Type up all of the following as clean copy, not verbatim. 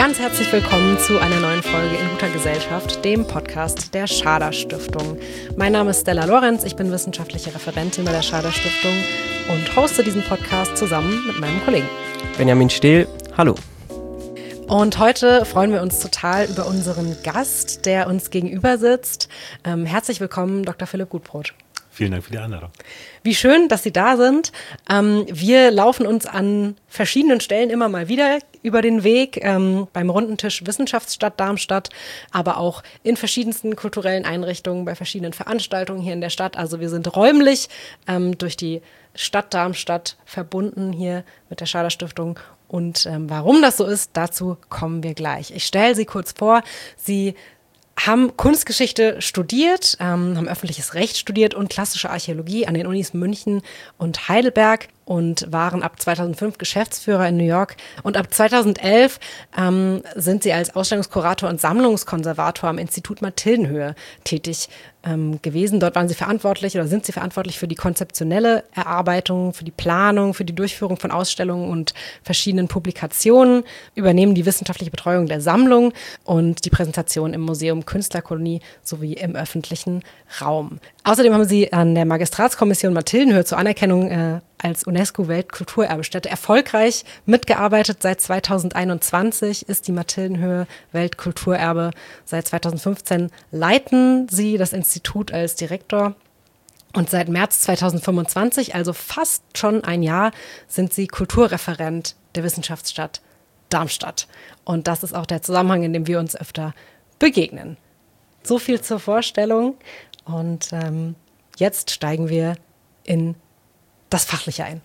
Ganz herzlich willkommen zu einer neuen Folge in guter Gesellschaft, dem Podcast der Schader Stiftung. Mein Name ist Stella Lorenz, ich bin wissenschaftliche Referentin bei der Schader Stiftung und hoste diesen Podcast zusammen mit meinem Kollegen Benjamin Stehl. Hallo. Und heute freuen wir uns total über unseren Gast, der uns gegenüber sitzt. Herzlich willkommen, Dr. Philipp Gutbrot. Vielen Dank für die Einladung. Wie schön, dass Sie da sind. Wir laufen uns an verschiedenen Stellen immer mal wieder über den Weg, beim Rundentisch Wissenschaftsstadt Darmstadt, aber auch in verschiedensten kulturellen Einrichtungen, bei verschiedenen Veranstaltungen hier in der Stadt. Also wir sind räumlich durch die Stadt Darmstadt verbunden hier mit der Schader Stiftung. Und warum das so ist, dazu kommen wir gleich. Ich stelle Sie kurz vor. Sie haben Kunstgeschichte studiert, haben öffentliches Recht studiert und klassische Archäologie an den Unis München und Heidelberg und waren ab 2005 Geschäftsführer in New York. Und ab 2011 sind sie als Ausstellungskurator und Sammlungskonservator am Institut Mathildenhöhe tätig gewesen. Dort waren sie verantwortlich oder sind sie verantwortlich für die konzeptionelle Erarbeitung, für die Planung, für die Durchführung von Ausstellungen und verschiedenen Publikationen, übernehmen die wissenschaftliche Betreuung der Sammlung und die Präsentation im Museum Künstlerkolonie sowie im öffentlichen Raum. Außerdem haben sie an der Magistratskommission Mathildenhöhe zur Anerkennung als UNESCO-Weltkulturerbestätte erfolgreich mitgearbeitet. Seit 2021 ist die Mathildenhöhe Weltkulturerbe. Seit 2015 leiten sie das Institut als Direktor. Und seit März 2025, also fast schon ein Jahr, sind sie Kulturreferent der Wissenschaftsstadt Darmstadt. Und das ist auch der Zusammenhang, in dem wir uns öfter begegnen. So viel zur Vorstellung. Und jetzt steigen wir in das Fachliche ein.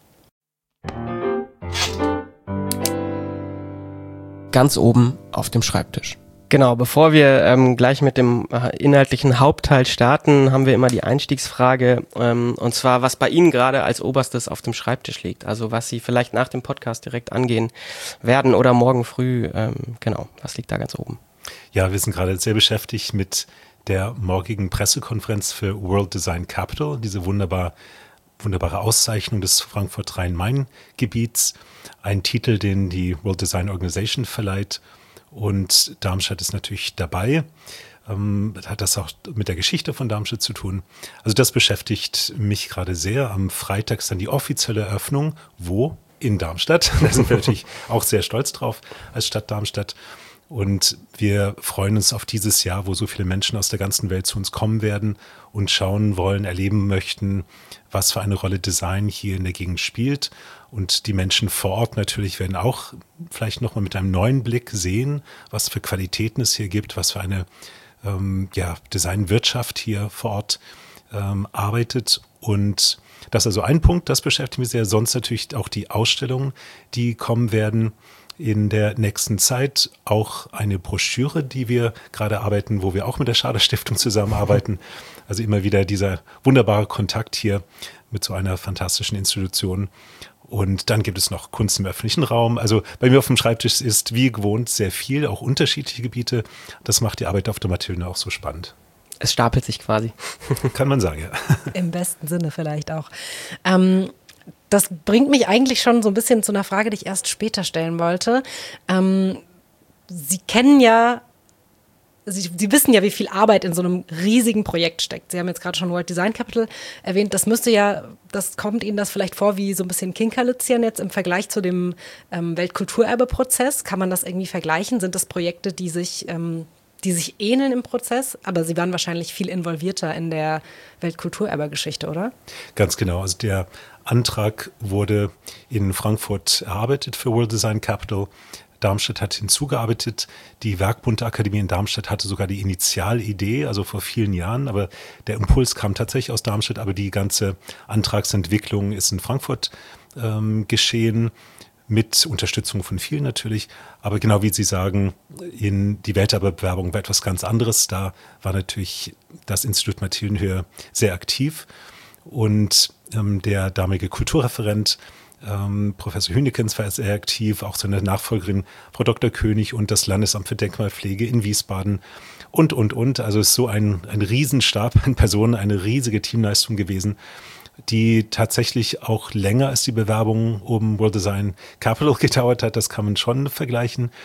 Ganz oben auf dem Schreibtisch. Genau, bevor wir gleich mit dem inhaltlichen Hauptteil starten, haben wir immer die Einstiegsfrage, und zwar, was bei Ihnen gerade als Oberstes auf dem Schreibtisch liegt. Also was Sie vielleicht nach dem Podcast direkt angehen werden oder morgen früh. Genau, was liegt da ganz oben? Ja, wir sind gerade sehr beschäftigt mit der morgigen Pressekonferenz für World Design Capital, diese wunderbare Auszeichnung des Frankfurt-Rhein-Main-Gebiets. Ein Titel, den die World Design Organization verleiht. Und Darmstadt ist natürlich dabei. Hat das auch mit der Geschichte von Darmstadt zu tun. Also das beschäftigt mich gerade sehr. Am Freitag ist dann die offizielle Eröffnung. Wo? In Darmstadt. Da sind wir natürlich auch sehr stolz drauf als Stadt Darmstadt. Und wir freuen uns auf dieses Jahr, wo so viele Menschen aus der ganzen Welt zu uns kommen werden und schauen wollen, erleben möchten, was für eine Rolle Design hier in der Gegend spielt. Und die Menschen vor Ort natürlich werden auch vielleicht nochmal mit einem neuen Blick sehen, was für Qualitäten es hier gibt, was für eine Designwirtschaft hier vor Ort arbeitet. Und das ist also ein Punkt, das beschäftigt mich sehr. Sonst natürlich auch die Ausstellungen, die kommen werden in der nächsten Zeit. Auch eine Broschüre, die wir gerade arbeiten, wo wir auch mit der Schader Stiftung zusammenarbeiten. Also immer wieder dieser wunderbare Kontakt hier mit so einer fantastischen Institution. Und dann gibt es noch Kunst im öffentlichen Raum. Also bei mir auf dem Schreibtisch ist wie gewohnt sehr viel, auch unterschiedliche Gebiete. Das macht die Arbeit auf der Mathildenhöhe auch so spannend. Es stapelt sich quasi. Kann man sagen, ja. Im besten Sinne vielleicht auch. Das bringt mich eigentlich schon so ein bisschen zu einer Frage, die ich erst später stellen wollte. Sie kennen ja, Sie wissen ja, wie viel Arbeit in so einem riesigen Projekt steckt. Sie haben jetzt gerade schon World Design Capital erwähnt. Kommt Ihnen das vielleicht vor wie so ein bisschen Kinkerlitzchen jetzt im Vergleich zu dem Weltkulturerbe-Prozess? Kann man das irgendwie vergleichen? Sind das Projekte, die sich ähneln im Prozess? Aber Sie waren wahrscheinlich viel involvierter in der Weltkulturerbe-Geschichte, oder? Ganz genau. Also der Antrag wurde in Frankfurt erarbeitet für World Design Capital. Darmstadt hat hinzugearbeitet. Die Werkbundakademie in Darmstadt hatte sogar die Initialidee, also vor vielen Jahren. Aber der Impuls kam tatsächlich aus Darmstadt. Aber die ganze Antragsentwicklung ist in Frankfurt geschehen, mit Unterstützung von vielen natürlich. Aber genau wie Sie sagen, in die Welterbewerbung war etwas ganz anderes. Da war natürlich das Institut Mathildenhöhe sehr aktiv. Und der damalige Kulturreferent Professor Hünekens war sehr aktiv, auch seine Nachfolgerin Frau Dr. König und das Landesamt für Denkmalpflege in Wiesbaden und. Also es ist so ein Riesenstab an Personen, eine riesige Teamleistung gewesen, die tatsächlich auch länger als die Bewerbung um World Design Capital gedauert hat. Das kann man schon vergleichen.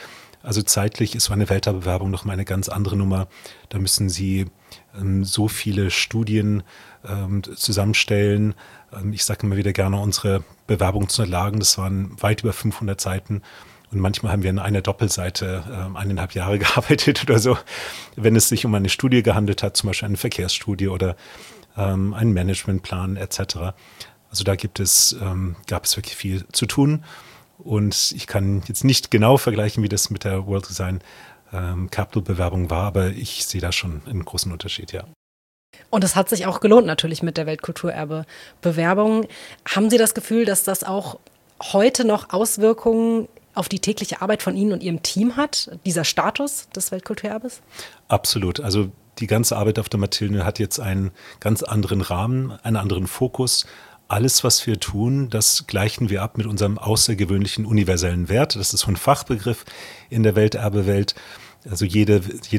Also zeitlich ist so eine Welterbewerbung noch mal eine ganz andere Nummer. Da müssen Sie so viele Studien zusammenstellen. Ich sage immer wieder gerne, unsere Bewerbungsunterlagen, das waren weit über 500 Seiten. Und manchmal haben wir an einer Doppelseite 1,5 Jahre gearbeitet oder so, wenn es sich um eine Studie gehandelt hat, zum Beispiel eine Verkehrsstudie oder einen Managementplan etc. Also da gab es wirklich viel zu tun. Und ich kann jetzt nicht genau vergleichen, wie das mit der World Design Capital Bewerbung war, aber ich sehe da schon einen großen Unterschied, ja. Und es hat sich auch gelohnt natürlich mit der Weltkulturerbe-Bewerbung. Haben Sie das Gefühl, dass das auch heute noch Auswirkungen auf die tägliche Arbeit von Ihnen und Ihrem Team hat, dieser Status des Weltkulturerbes? Absolut. Also die ganze Arbeit auf der Mathilde hat jetzt einen ganz anderen Rahmen, einen anderen Fokus. Alles, was wir tun, das gleichen wir ab mit unserem außergewöhnlichen universellen Wert. Das ist so ein Fachbegriff in der Welterbewelt. Also jede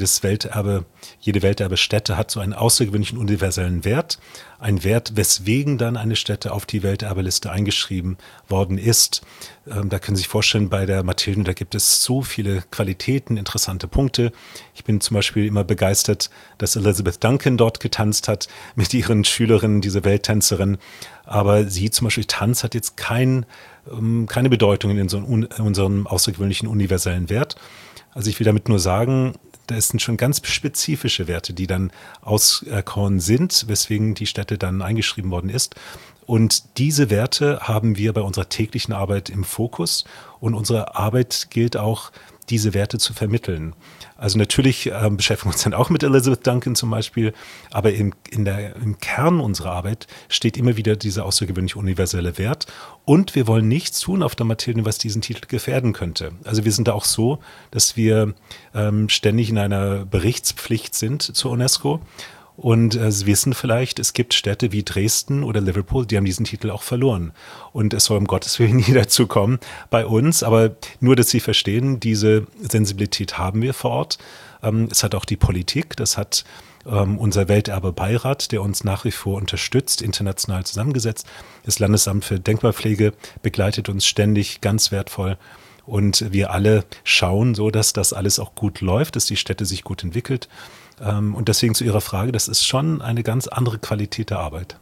Welterbestätte hat so einen außergewöhnlichen universellen Wert. Ein Wert, weswegen dann eine Stätte auf die Welterbeliste eingeschrieben worden ist. Da können Sie sich vorstellen, bei der Mathilde, da gibt es so viele Qualitäten, interessante Punkte. Ich bin zum Beispiel immer begeistert, dass Elizabeth Duncan dort getanzt hat mit ihren Schülerinnen, diese Welttänzerin. Aber sie zum Beispiel, Tanz hat jetzt keine Bedeutung in unserem außergewöhnlichen universellen Wert. Also ich will damit nur sagen, da sind schon ganz spezifische Werte, die dann auserkoren sind, weswegen die Stätte dann eingeschrieben worden ist. Und diese Werte haben wir bei unserer täglichen Arbeit im Fokus. Und unsere Arbeit gilt auch, diese Werte zu vermitteln. Also natürlich beschäftigen wir uns dann auch mit Elizabeth Duncan zum Beispiel, aber im Kern unserer Arbeit steht immer wieder dieser außergewöhnliche universelle Wert. Und wir wollen nichts tun auf der Mathilde, was diesen Titel gefährden könnte. Also wir sind da auch so, dass wir ständig in einer Berichtspflicht sind zur UNESCO. Und Sie wissen vielleicht, es gibt Städte wie Dresden oder Liverpool, die haben diesen Titel auch verloren. Und es soll um Gottes Willen nie dazu kommen bei uns. Aber nur, dass Sie verstehen, diese Sensibilität haben wir vor Ort. Es hat auch die Politik, das hat unser Welterbebeirat, der uns nach wie vor unterstützt, international zusammengesetzt. Das Landesamt für Denkmalpflege begleitet uns ständig, ganz wertvoll. Und wir alle schauen so, dass das alles auch gut läuft, dass die Städte sich gut entwickelt. Und deswegen zu Ihrer Frage, das ist schon eine ganz andere Qualität der Arbeit.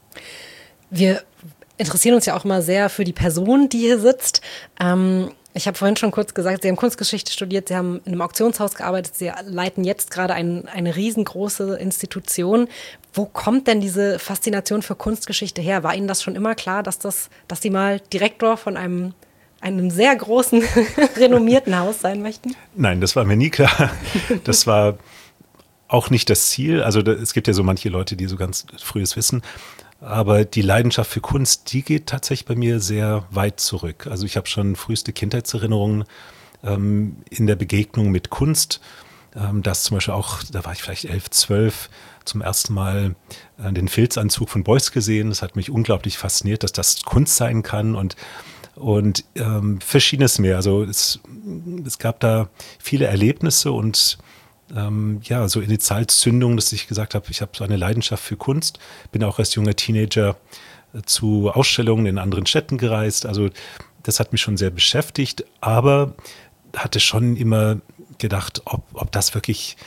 Wir interessieren uns ja auch immer sehr für die Person, die hier sitzt. Ich habe vorhin schon kurz gesagt, Sie haben Kunstgeschichte studiert, Sie haben in einem Auktionshaus gearbeitet, Sie leiten jetzt gerade eine riesengroße Institution. Wo kommt denn diese Faszination für Kunstgeschichte her? War Ihnen das schon immer klar, dass Sie mal Direktor von einem sehr großen, renommierten Haus sein möchten? Nein, das war mir nie klar. Das war auch nicht das Ziel. Also es gibt ja so manche Leute, die so ganz frühes wissen. Aber die Leidenschaft für Kunst, die geht tatsächlich bei mir sehr weit zurück. Also ich habe schon früheste Kindheitserinnerungen in der Begegnung mit Kunst. Das zum Beispiel auch, da war ich vielleicht 11, 12, zum ersten Mal den Filzanzug von Beuys gesehen. Das hat mich unglaublich fasziniert, dass das Kunst sein kann und Verschiedenes mehr. Also es gab da viele Erlebnisse und so Initialzündung, dass ich gesagt habe, ich habe so eine Leidenschaft für Kunst, bin auch als junger Teenager zu Ausstellungen in anderen Städten gereist. Also das hat mich schon sehr beschäftigt, aber hatte schon immer gedacht, ob das wirklich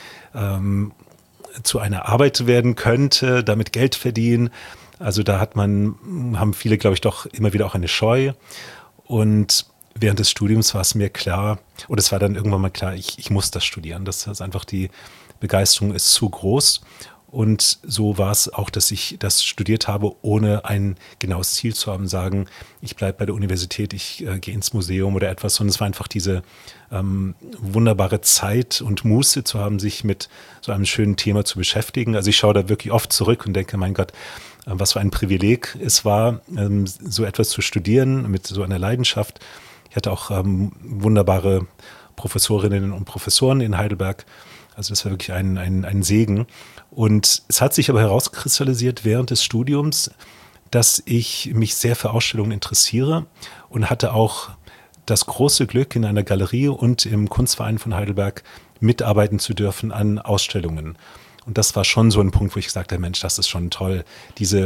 zu einer Arbeit werden könnte, damit Geld verdienen. Also da haben viele, glaube ich, doch immer wieder auch eine Scheu. Und während des Studiums war es mir klar, oder es war dann irgendwann mal klar, ich muss das studieren. Das ist einfach, die Begeisterung ist zu groß. Und so war es auch, dass ich das studiert habe, ohne ein genaues Ziel zu haben, sagen, ich bleibe bei der Universität, ich gehe ins Museum oder etwas, sondern es war einfach diese wunderbare Zeit und Muße zu haben, sich mit so einem schönen Thema zu beschäftigen. Also ich schaue da wirklich oft zurück und denke, mein Gott, was für ein Privileg es war, so etwas zu studieren mit so einer Leidenschaft. Ich hatte auch wunderbare Professorinnen und Professoren in Heidelberg. Also das war wirklich ein Segen. Und es hat sich aber herauskristallisiert während des Studiums, dass ich mich sehr für Ausstellungen interessiere und hatte auch das große Glück, in einer Galerie und im Kunstverein von Heidelberg mitarbeiten zu dürfen an Ausstellungen. Und das war schon so ein Punkt, wo ich gesagt habe, Mensch, das ist schon toll, diese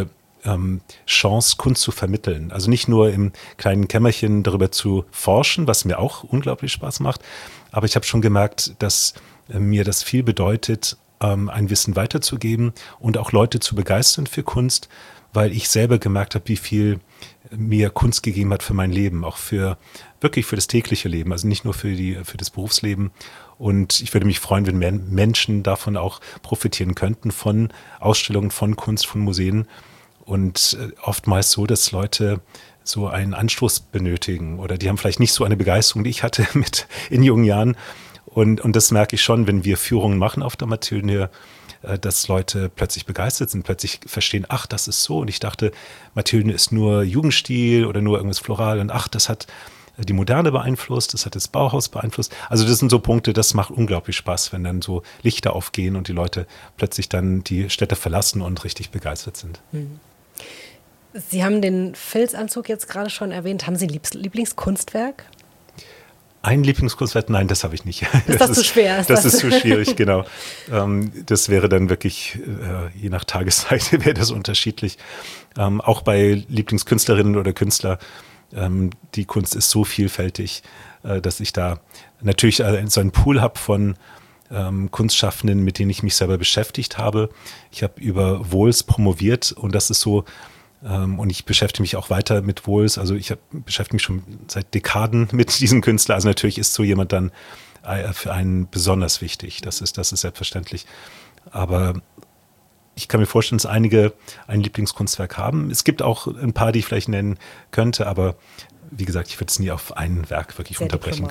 Chance, Kunst zu vermitteln. Also nicht nur im kleinen Kämmerchen darüber zu forschen, was mir auch unglaublich Spaß macht, aber ich habe schon gemerkt, dass mir das viel bedeutet, ein Wissen weiterzugeben und auch Leute zu begeistern für Kunst, weil ich selber gemerkt habe, wie viel mir Kunst gegeben hat für mein Leben, auch wirklich für das tägliche Leben, also nicht nur für das Berufsleben. Und ich würde mich freuen, wenn Menschen davon auch profitieren könnten, von Ausstellungen, von Kunst, von Museen. Und oftmals so, dass Leute so einen Anstoß benötigen oder die haben vielleicht nicht so eine Begeisterung, die ich hatte in jungen Jahren. Und das merke ich schon, wenn wir Führungen machen auf der Mathildenhöhe, dass Leute plötzlich begeistert sind, plötzlich verstehen, ach, das ist so. Und ich dachte, Mathildenhöhe ist nur Jugendstil oder nur irgendwas floral. Und ach, das hat die Moderne beeinflusst, das hat das Bauhaus beeinflusst. Also das sind so Punkte, das macht unglaublich Spaß, wenn dann so Lichter aufgehen und die Leute plötzlich dann die Städte verlassen und richtig begeistert sind. Sie haben den Filzanzug jetzt gerade schon erwähnt. Haben Sie ein Lieblingskunstwerk? Ein Lieblingskunstwerk? Nein, das habe ich nicht. Ist das zu schwer? Das ist zu schwierig, genau. Das wäre dann wirklich, je nach Tageszeit wäre das unterschiedlich. Auch bei Lieblingskünstlerinnen oder Künstler, die Kunst ist so vielfältig, dass ich da natürlich so einen Pool habe von Kunstschaffenden, mit denen ich mich selber beschäftigt habe. Ich habe über Vohls promoviert und das ist so, und ich beschäftige mich auch weiter mit Vohls. Also ich beschäftige mich schon seit Dekaden mit diesem Künstler. Also natürlich ist so jemand dann für einen besonders wichtig. Das ist selbstverständlich. Aber ich kann mir vorstellen, dass einige ein Lieblingskunstwerk haben. Es gibt auch ein paar, die ich vielleicht nennen könnte, aber wie gesagt, ich würde es nie auf ein Werk wirklich unterbrechen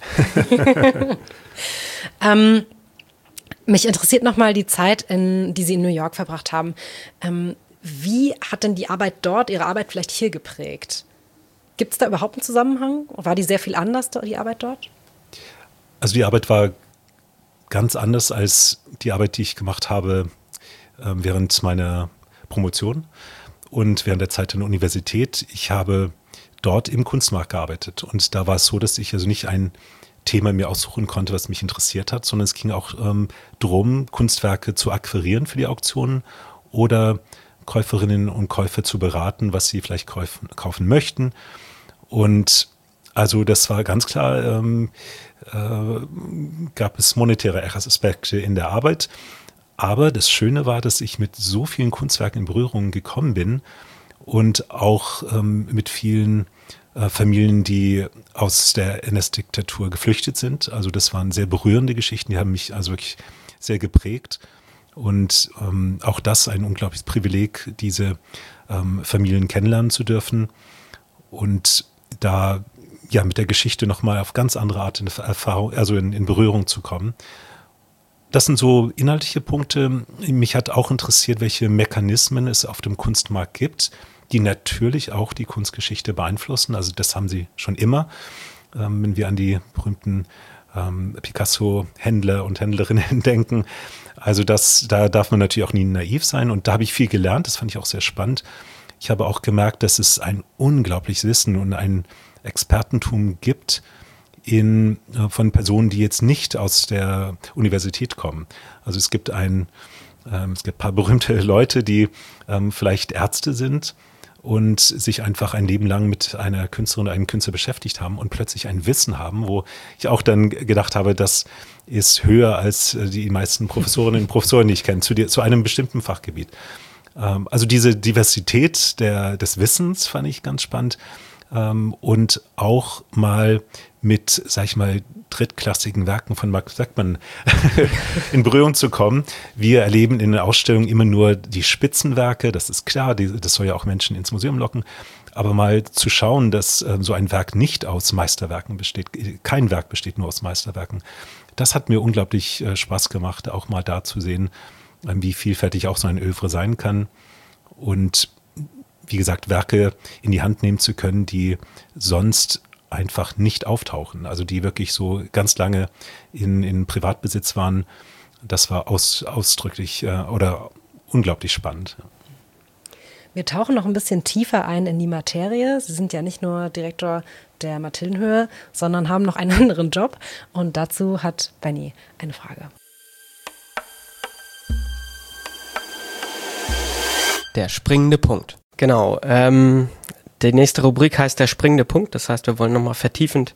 können. Mich interessiert nochmal die Zeit, die Sie in New York verbracht haben. Wie hat denn die Arbeit dort, Ihre Arbeit vielleicht hier geprägt? Gibt es da überhaupt einen Zusammenhang? War die sehr viel anders, die Arbeit dort? Also die Arbeit war ganz anders als die Arbeit, die ich gemacht habe während meiner Promotion und während der Zeit an der Universität. Ich habe dort im Kunstmarkt gearbeitet und da war es so, dass ich also nicht ein Thema mir aussuchen konnte, was mich interessiert hat, sondern es ging auch darum, Kunstwerke zu akquirieren für die Auktionen oder Käuferinnen und Käufer zu beraten, was sie vielleicht kaufen möchten. Und also das war ganz klar, gab es monetäre Aspekte in der Arbeit. Aber das Schöne war, dass ich mit so vielen Kunstwerken in Berührung gekommen bin und auch mit vielen Familien, die aus der NS-Diktatur geflüchtet sind. Also das waren sehr berührende Geschichten, die haben mich also wirklich sehr geprägt. Und auch das ein unglaubliches Privileg, diese Familien kennenlernen zu dürfen und da ja mit der Geschichte nochmal auf ganz andere Art in Erfahrung, also in Berührung zu kommen. Das sind so inhaltliche Punkte. Mich hat auch interessiert, welche Mechanismen es auf dem Kunstmarkt gibt, die natürlich auch die Kunstgeschichte beeinflussen. Also das haben sie schon immer. Wenn wir an die berühmten Picasso-Händler und Händlerinnen denken. Also da darf man natürlich auch nie naiv sein. Und da habe ich viel gelernt. Das fand ich auch sehr spannend. Ich habe auch gemerkt, dass es ein unglaubliches Wissen und ein Expertentum gibt von Personen, die jetzt nicht aus der Universität kommen. Also es gibt ein paar berühmte Leute, die vielleicht Ärzte sind und sich einfach ein Leben lang mit einer Künstlerin oder einem Künstler beschäftigt haben und plötzlich ein Wissen haben, wo ich auch dann gedacht habe, das ist höher als die meisten Professorinnen und Professoren, die ich kenne, zu einem bestimmten Fachgebiet. Also diese Diversität des Wissens fand ich ganz spannend und auch mal mit, sag ich mal, drittklassigen Werken von Max Beckmann in Berührung zu kommen. Wir erleben in der Ausstellung immer nur die Spitzenwerke, das ist klar, das soll ja auch Menschen ins Museum locken, aber mal zu schauen, dass so ein Werk nicht aus Meisterwerken besteht, kein Werk besteht nur aus Meisterwerken, das hat mir unglaublich Spaß gemacht, auch mal da zu sehen, wie vielfältig auch so ein Œuvre sein kann und wie gesagt, Werke in die Hand nehmen zu können, die sonst einfach nicht auftauchen, also die wirklich so ganz lange in Privatbesitz waren. Das war ausdrücklich oder unglaublich spannend. Wir tauchen noch ein bisschen tiefer ein in die Materie. Sie sind ja nicht nur Direktor der Mathildenhöhe, sondern haben noch einen anderen Job. Und dazu hat Benny eine Frage. Der springende Punkt. Genau, die nächste Rubrik heißt der springende Punkt. Das heißt, wir wollen nochmal vertiefend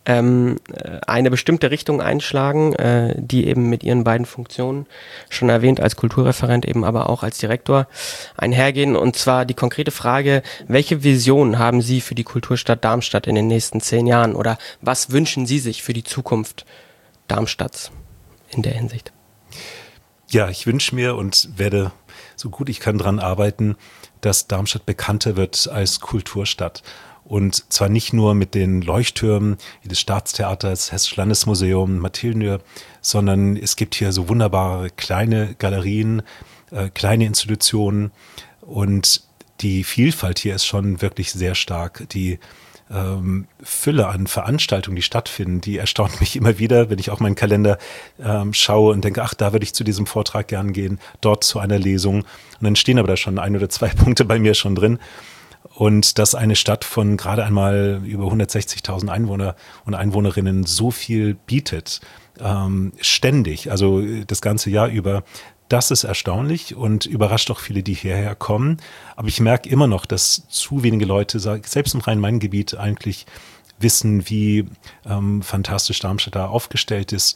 eine bestimmte Richtung einschlagen, die eben mit Ihren beiden Funktionen, schon erwähnt als Kulturreferent, eben aber auch als Direktor, einhergehen. Und zwar die konkrete Frage, welche Vision haben Sie für die Kulturstadt Darmstadt in den nächsten 10 Jahren? Oder was wünschen Sie sich für die Zukunft Darmstadts in der Hinsicht? Ja, ich wünsche mir und werde so gut ich kann daran arbeiten, dass Darmstadt bekannter wird als Kulturstadt. Und zwar nicht nur mit den Leuchttürmen wie das Staatstheaters, Hessisches Landesmuseum, Mathildenhöhe, sondern es gibt hier so wunderbare kleine Galerien, kleine Institutionen und die Vielfalt hier ist schon wirklich sehr stark. Die Fülle an Veranstaltungen, die stattfinden, die erstaunt mich immer wieder, wenn ich auch meinen Kalender schaue und denke, ach, da würde ich zu diesem Vortrag gern gehen, dort zu einer Lesung. Und dann stehen aber da schon 1 oder 2 Punkte bei mir schon drin. Und dass eine Stadt von gerade einmal über 160.000 Einwohner und Einwohnerinnen so viel bietet, ständig, also das ganze Jahr über, das ist erstaunlich und überrascht auch viele, die hierher kommen. Aber ich merke immer noch, dass zu wenige Leute, selbst im Rhein-Main-Gebiet, eigentlich wissen, wie fantastisch Darmstadt da aufgestellt ist,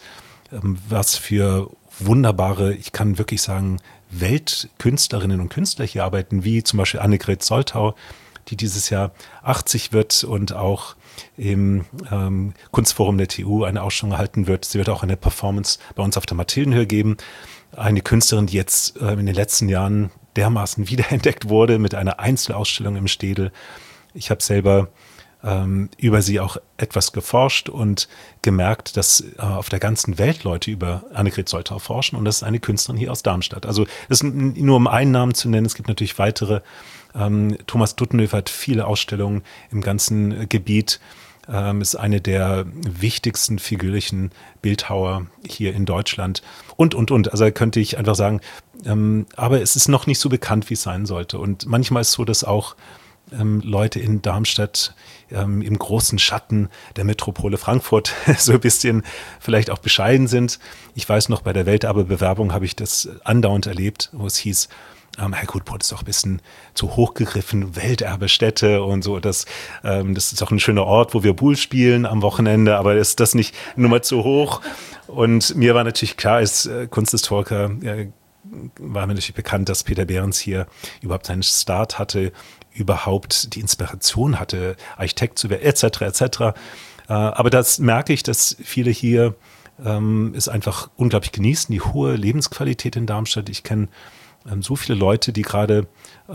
was für wunderbare, ich kann wirklich sagen, Weltkünstlerinnen und Künstler hier arbeiten, wie zum Beispiel Annegret Soltau, die dieses Jahr 80 wird und auch im Kunstforum der TU eine Ausstellung halten wird. Sie wird auch eine Performance bei uns auf der Mathildenhöhe geben. Eine Künstlerin, die jetzt in den letzten Jahren dermaßen wiederentdeckt wurde mit einer Einzelausstellung im Städel. Ich habe selber über sie auch etwas geforscht und gemerkt, dass auf der ganzen Welt Leute über Annegret Soltau forschen und das ist eine Künstlerin hier aus Darmstadt. Also das ist nur um einen Namen zu nennen, es gibt natürlich weitere. Thomas Duttenhöfer hat viele Ausstellungen im ganzen Gebiet, ist eine der wichtigsten figürlichen Bildhauer hier in Deutschland und. Also da könnte ich einfach sagen, aber es ist noch nicht so bekannt, wie es sein sollte. Und manchmal ist es so, dass auch Leute in Darmstadt im großen Schatten der Metropole Frankfurt so ein bisschen vielleicht auch bescheiden sind. Ich weiß noch, bei der Welterbe-Bewerbung habe ich das andauernd erlebt, wo es hieß, Herr Gutbrot ist doch ein bisschen zu hoch gegriffen, Welterbestätte und so. Das ist auch ein schöner Ort, wo wir Bull spielen am Wochenende, aber ist das nicht nur mal zu hoch? Und mir war natürlich klar, als Kunsthistoriker war mir natürlich bekannt, dass Peter Behrens hier überhaupt seinen Start hatte, überhaupt die Inspiration hatte, Architekt zu werden, etc. Aber das merke ich, dass viele hier es einfach unglaublich genießen, die hohe Lebensqualität in Darmstadt. Ich kenne so viele Leute, die gerade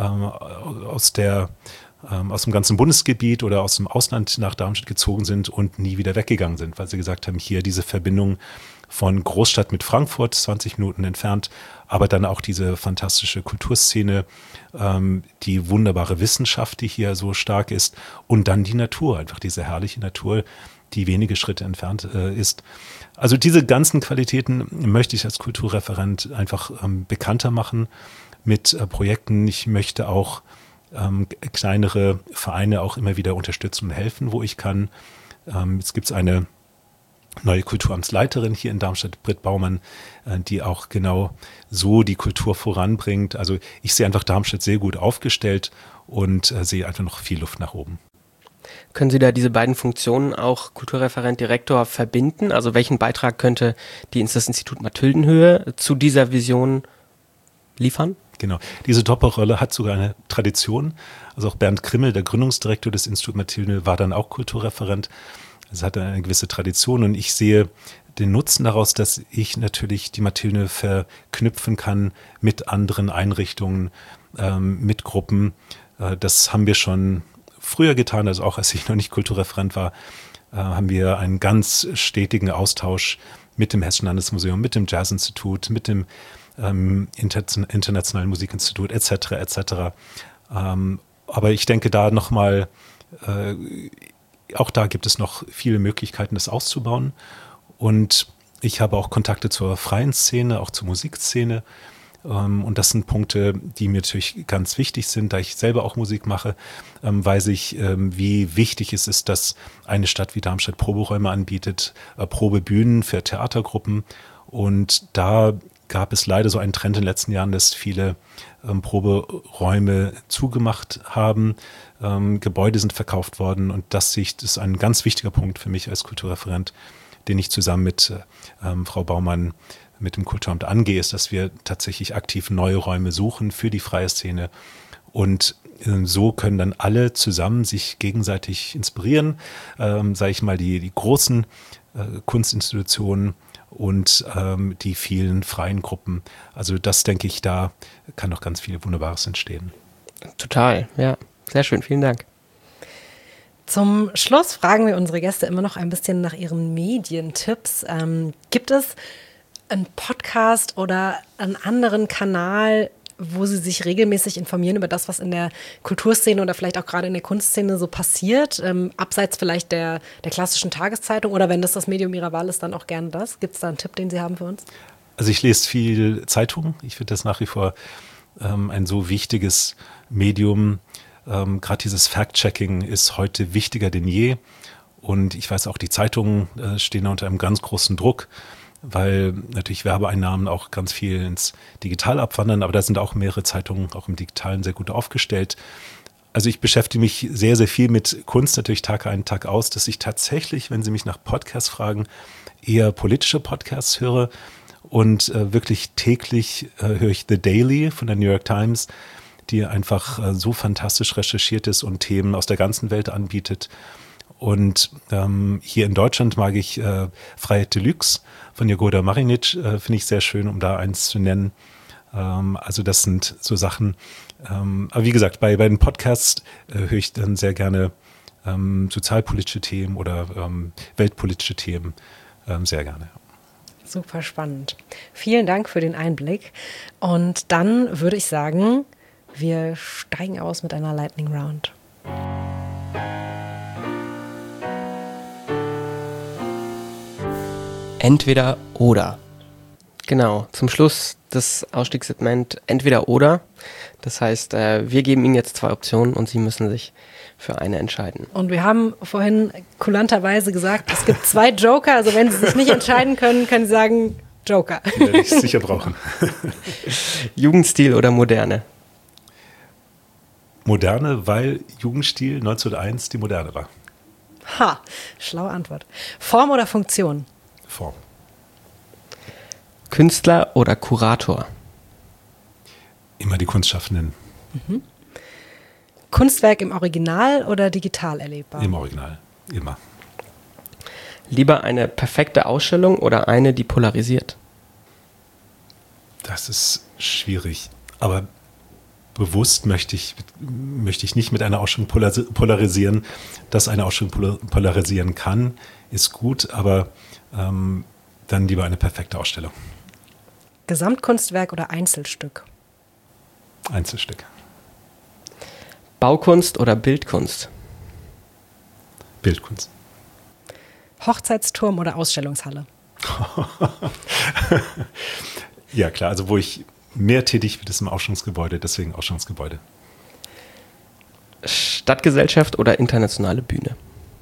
aus dem ganzen Bundesgebiet oder aus dem Ausland nach Darmstadt gezogen sind und nie wieder weggegangen sind, weil sie gesagt haben, hier diese Verbindung von Großstadt mit Frankfurt, 20 Minuten entfernt, aber dann auch diese fantastische Kulturszene, die wunderbare Wissenschaft, die hier so stark ist und dann die Natur, einfach diese herrliche Natur, die wenige Schritte entfernt ist. Also diese ganzen Qualitäten möchte ich als Kulturreferent einfach bekannter machen mit Projekten. Ich möchte auch kleinere Vereine auch immer wieder unterstützen und helfen, wo ich kann. Jetzt gibt es eine neue Kulturamtsleiterin hier in Darmstadt, Britt Baumann, die auch genau so die Kultur voranbringt. Also ich sehe einfach Darmstadt sehr gut aufgestellt und sehe einfach noch viel Luft nach oben. Können Sie da diese beiden Funktionen auch Kulturreferent, Direktor verbinden? Also welchen Beitrag könnte das Institut Mathildenhöhe zu dieser Vision liefern? Genau. Diese Doppelrolle hat sogar eine Tradition. Also auch Bernd Krimmel, der Gründungsdirektor des Instituts Mathildenhöhe, war dann auch Kulturreferent. Es hat eine gewisse Tradition und ich sehe den Nutzen daraus, dass ich natürlich die Mathildenhöhe verknüpfen kann mit anderen Einrichtungen, mit Gruppen. Das haben wir schon früher getan, also auch als ich noch nicht Kulturreferent war, haben wir einen ganz stetigen Austausch mit dem Hessischen Landesmuseum, mit dem Jazzinstitut, mit dem Internationalen Musikinstitut etc. Aber ich denke da nochmal, auch da gibt es noch viele Möglichkeiten, das auszubauen. Und ich habe auch Kontakte zur freien Szene, auch zur Musikszene. Und das sind Punkte, die mir natürlich ganz wichtig sind, da ich selber auch Musik mache, weiß ich, wie wichtig es ist, dass eine Stadt wie Darmstadt Proberäume anbietet, Probebühnen für Theatergruppen. Und da gab es leider so einen Trend in den letzten Jahren, dass viele Proberäume zugemacht haben. Gebäude sind verkauft worden und das ist ein ganz wichtiger Punkt für mich als Kulturreferent, den ich zusammen mit Frau Baumann mit dem Kulturamt angehe, ist, dass wir tatsächlich aktiv neue Räume suchen für die freie Szene. Und so können dann alle zusammen sich gegenseitig inspirieren, sage ich mal, die großen Kunstinstitutionen und die vielen freien Gruppen. Also das, denke ich, da kann noch ganz viel Wunderbares entstehen. Total, ja. Sehr schön, vielen Dank. Zum Schluss fragen wir unsere Gäste immer noch ein bisschen nach ihren Medientipps. Gibt es einen Podcast oder einen anderen Kanal, wo Sie sich regelmäßig informieren über das, was in der Kulturszene oder vielleicht auch gerade in der Kunstszene so passiert, abseits vielleicht der klassischen Tageszeitung oder wenn das Medium Ihrer Wahl ist, dann auch gerne das? Gibt es da einen Tipp, den Sie haben für uns? Also ich lese viel Zeitungen. Ich finde das nach wie vor ein so wichtiges Medium. Gerade dieses Fact-Checking ist heute wichtiger denn je. Und ich weiß auch, die Zeitungen stehen unter einem ganz großen Druck, weil natürlich Werbeeinnahmen auch ganz viel ins Digital abwandern, aber da sind auch mehrere Zeitungen auch im Digitalen sehr gut aufgestellt. Also ich beschäftige mich sehr, sehr viel mit Kunst, natürlich Tag ein, Tag aus, dass ich tatsächlich, wenn Sie mich nach Podcasts fragen, eher politische Podcasts höre und wirklich täglich höre ich The Daily von der New York Times, die einfach so fantastisch recherchiert ist und Themen aus der ganzen Welt anbietet. Und hier in Deutschland mag ich Freiheit Deluxe von Jagoda Marinic, finde ich sehr schön, um da eins zu nennen. Also das sind so Sachen. Aber wie gesagt, bei den Podcasts höre ich dann sehr gerne sozialpolitische Themen oder weltpolitische Themen sehr gerne. Super spannend. Vielen Dank für den Einblick. Und dann würde ich sagen, wir steigen aus mit einer Lightning Round. Entweder oder. Genau, zum Schluss das Ausstiegssegment entweder oder. Das heißt, wir geben Ihnen jetzt 2 Optionen und Sie müssen sich für eine entscheiden. Und wir haben vorhin kulanterweise gesagt, es gibt 2 Joker. Also wenn Sie sich nicht entscheiden können, können Sie sagen Joker. Die werde ich sicher brauchen. Jugendstil oder Moderne? Moderne, weil Jugendstil 1901 die Moderne war. Ha, schlaue Antwort. Form oder Funktion? Form. Künstler oder Kurator? Immer die Kunstschaffenden. Mhm. Kunstwerk im Original oder digital erlebbar? Im Original, immer. Lieber eine perfekte Ausstellung oder eine, die polarisiert? Das ist schwierig, aber bewusst möchte ich nicht mit einer Ausstellung polarisieren. Dass eine Ausstellung polarisieren kann, ist gut, aber dann lieber eine perfekte Ausstellung. Gesamtkunstwerk oder Einzelstück? Einzelstück. Baukunst oder Bildkunst? Bildkunst. Hochzeitsturm oder Ausstellungshalle? Ja klar, also wo ich mehr tätig bin, ist im Ausstellungsgebäude, deswegen Ausstellungsgebäude. Stadtgesellschaft oder internationale Bühne?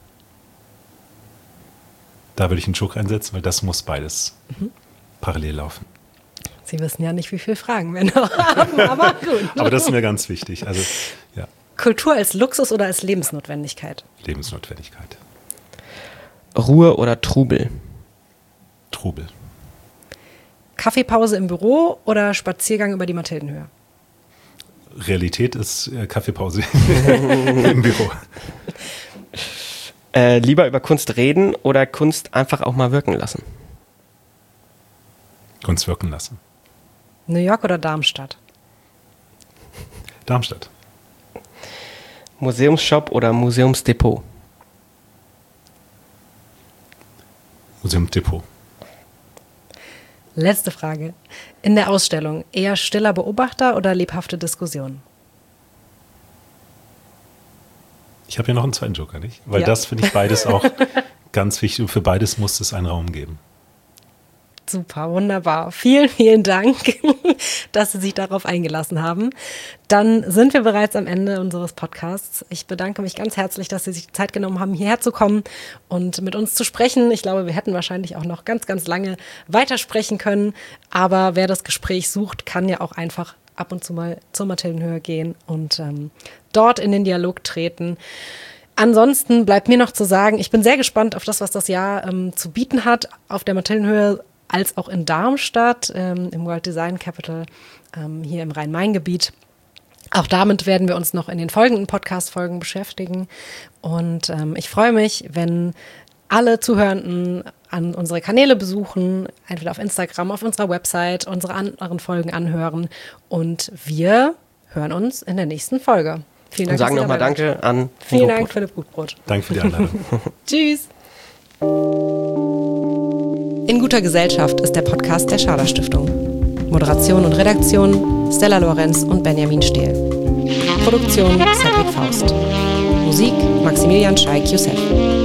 Da würde ich einen Joker einsetzen, weil das muss beides parallel laufen. Sie wissen ja nicht, wie viele Fragen wir noch haben, aber gut. Aber das ist mir ganz wichtig. Also, ja. Kultur als Luxus oder als Lebensnotwendigkeit? Lebensnotwendigkeit. Ruhe oder Trubel? Trubel. Kaffeepause im Büro oder Spaziergang über die Mathildenhöhe? Realität ist Kaffeepause im Büro. Lieber über Kunst reden oder Kunst einfach auch mal wirken lassen? Kunst wirken lassen. New York oder Darmstadt? Darmstadt. Museumsshop oder Museumsdepot? Museumsdepot. Letzte Frage. In der Ausstellung eher stiller Beobachter oder lebhafte Diskussion? Ich habe ja noch einen zweiten Joker, nicht? Weil Ja. das finde ich beides auch ganz wichtig und für beides muss es einen Raum geben. Super, wunderbar. Vielen, vielen Dank, dass Sie sich darauf eingelassen haben. Dann sind wir bereits am Ende unseres Podcasts. Ich bedanke mich ganz herzlich, dass Sie sich die Zeit genommen haben, hierher zu kommen und mit uns zu sprechen. Ich glaube, wir hätten wahrscheinlich auch noch ganz, ganz lange weitersprechen können. Aber wer das Gespräch sucht, kann ja auch einfach ab und zu mal zur Mathildenhöhe gehen und dort in den Dialog treten. Ansonsten bleibt mir noch zu sagen, ich bin sehr gespannt auf das, was das Jahr zu bieten hat auf der Mathildenhöhe, als auch in Darmstadt, im World Design Capital, hier im Rhein-Main-Gebiet. Auch damit werden wir uns noch in den folgenden Podcast-Folgen beschäftigen. Und ich freue mich, wenn alle Zuhörenden an unsere Kanäle besuchen, entweder auf Instagram, auf unserer Website, unsere anderen Folgen anhören. Und wir hören uns in der nächsten Folge. Vielen Dank. Und sagen nochmal Danke an Vielen Dank, Philipp Gutbrot. Danke für die Einladung. Tschüss. In guter Gesellschaft ist der Podcast der Schader Stiftung. Moderation und Redaktion Stella Lorenz und Benjamin Stehl. Produktion Cedric Faust. Musik Maximilian Scheik-Youssef.